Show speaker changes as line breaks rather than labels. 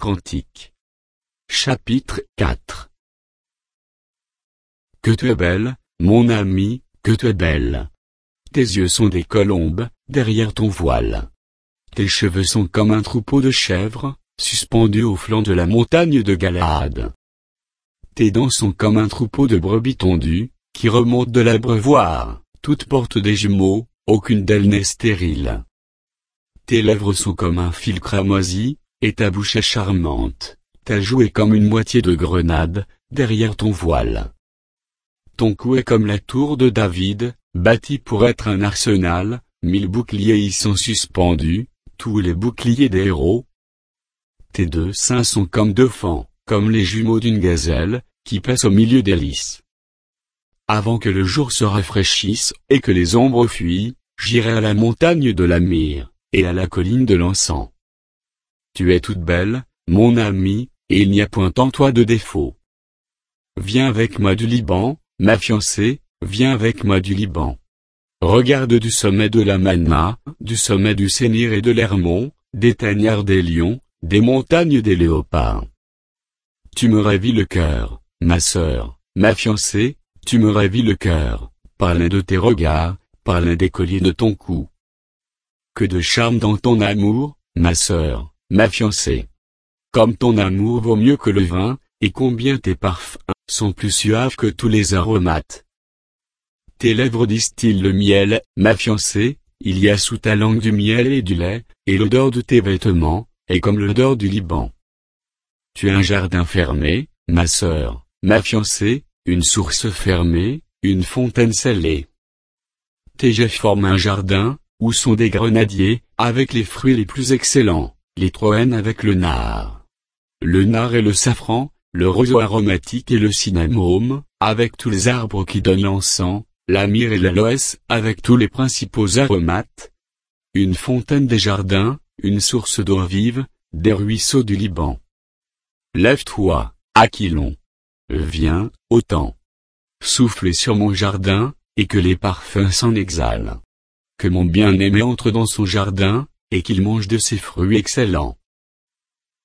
Cantique. Chapitre 4. Que tu es belle, mon ami, que tu es belle. Tes yeux sont des colombes, derrière ton voile. Tes cheveux sont comme un troupeau de chèvres, suspendus au flanc de la montagne de Galaad. Tes dents sont comme un troupeau de brebis tondues, qui remontent de l'abreuvoir, toutes portent des jumeaux, aucune d'elles n'est stérile. Tes lèvres sont comme un fil cramoisi, et ta bouche est charmante, ta joue est comme une moitié de grenade, derrière ton voile. Ton cou est comme la tour de David, bâtie pour être un arsenal, 1000 boucliers y sont suspendus, tous les boucliers des héros. Tes deux seins sont comme deux fans, comme les jumeaux d'une gazelle, qui passe au milieu des lys. Avant que le jour se rafraîchisse, et que les ombres fuient, j'irai à la montagne de la myrrhe, et à la colline de l'encens. Tu es toute belle, mon ami, et il n'y a point en toi de défaut. Viens avec moi du Liban, ma fiancée, viens avec moi du Liban. Regarde du sommet de la Manna, du sommet du Sénir et de l'Hermon, des tanières des lions, des montagnes des léopards. Tu me ravis le cœur, ma sœur, ma fiancée, tu me ravis le cœur, par l'un de tes regards, par l'un des colliers de ton cou. Que de charme dans ton amour, ma sœur, ma fiancée. Comme ton amour vaut mieux que le vin, et combien tes parfums sont plus suaves que tous les aromates. Tes lèvres distillent le miel, ma fiancée, il y a sous ta langue du miel et du lait, et l'odeur de tes vêtements est comme l'odeur du Liban. Tu as un jardin fermé, ma sœur, ma fiancée, une source fermée, une fontaine scellée. Tes jets forment un jardin, où sont des grenadiers, avec les fruits les plus excellents, les troènes avec le nard. Le nard et le safran, le roseau aromatique et le cinnamome, avec tous les arbres qui donnent l'encens, la myrrhe et l'aloès, avec tous les principaux aromates. Une fontaine des jardins, une source d'eau vive, des ruisseaux du Liban. Lève-toi, Aquilon. Viens, autant. Soufflez sur mon jardin, et que les parfums s'en exhalent. Que mon bien-aimé entre dans son jardin, et qu'il mange de ses fruits excellents.